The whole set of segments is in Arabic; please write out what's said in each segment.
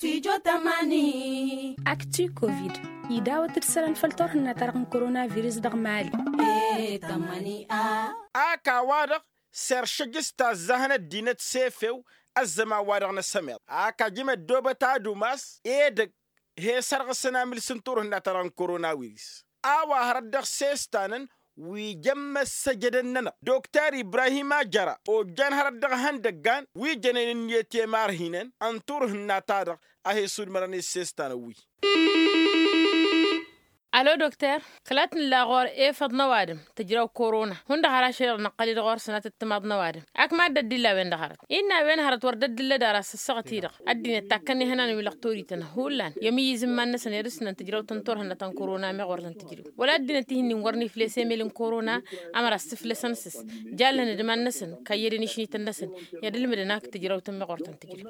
Studio Tamani Actu Covid يداوة ترسل فلتر نترقم كورونا فيروس دغمالي Tamani aka wadak ser shigista zahana dinet sefew azama wadak na samel aka jima dobata dumas edek he sargasana mil suntur nataran coronavirus awa haradak sestanen wi jamma sajadanna Dr. Ibrahima Jara o jan haradak handagan wi janen yete marhinen antur natada ahe sudmarani sestana wi الو دكتور كلات لاغور فض نوادم تجراو كورونا هند هراشير نقلي دغور سنه التماد نوادم اك ما ددلا وين دخرت ان وين هرت ورد دل دراس السقتير ادي تاكني هنا ويلقتوري تنهولان يميز ما الناس نرسنا تجراو تنطر هنا تن كورونا ما غورن تجري ولا ادي تهني ورني فلسي ميلن كورونا امر استفلسنس جالن دمان نسن كيرني شني تنسن يدل مدناك تجراو تم غورتن تجري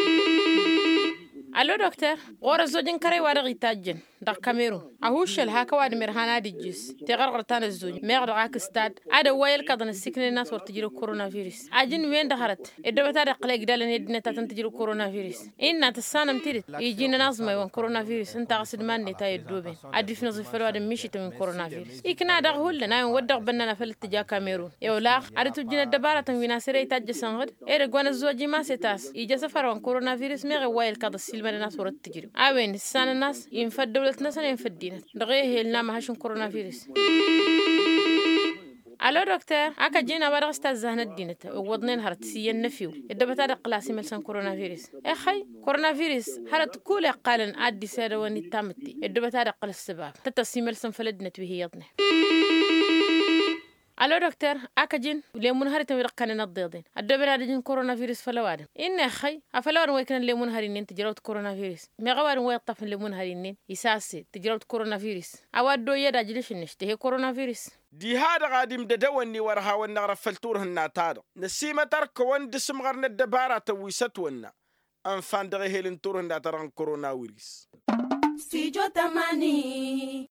الو دكتور غور زوجين كري وارغي تاجن دا كاميرون اهوش الهاكا واد مرهانا ديجيس تغرغرتان الزوج ميغدو استاد ادا ويل كدن سكن الناس ورتجيرو كورونا فيروس اجن وين دخرت ادبتا دقلي قدالن يدنتا تنتجيرو كورونا فيروس ان تسانم تيرت يجينا ناس ما يون كورونا فيروس انت قصد ماني تاي دوبين ادي في نظر فلو ادم مشيت من كورونا فيروس يكنا دا هولنا ودق بننا فلتجا كاميرون يولا ادي تجينا دباره وينا سري تاج سنغد ايرغون الزوجي ما ستاس يجي سفر كورونا فيروس ميغ ويل كدل الناس ورتجيرو اوين السان الناس ينفد دولتنا ينفدينا دغيه لنا ما هاشون كورونا فيروس الو دكتور اكا جينا بارغ استاذنا الدينت وضنين هرت سي النفيو الدبتا دقلاسي ملسان كورونا فيروس اخي كورونا فيروس هرت كل قالن ادي سيده وني تامتي الدبتا دقل السباب تتسي ملسان فلدنت وهي يضنه الو دكتور اكاجين ليمون هاري تمي رقنا الضيضين الدبر هادين كورونا فيروس فلواد ان اخي افلوار ويكن ليمون هاري نين تجراوت كورونا فيروس مي غوار وي طف ليمون هاري نين يساسي تجراوت كورونا فيروس اواد دو يدا جليش نشته كورونا فيروس دي هذا قادم ددوني ورها ونغر فلتور هناتادو نسيمه ترك وند سمغرن الدباره تويستونا ان فاندغه هيلن تور هناتران كورونا فيروس Studio Tamani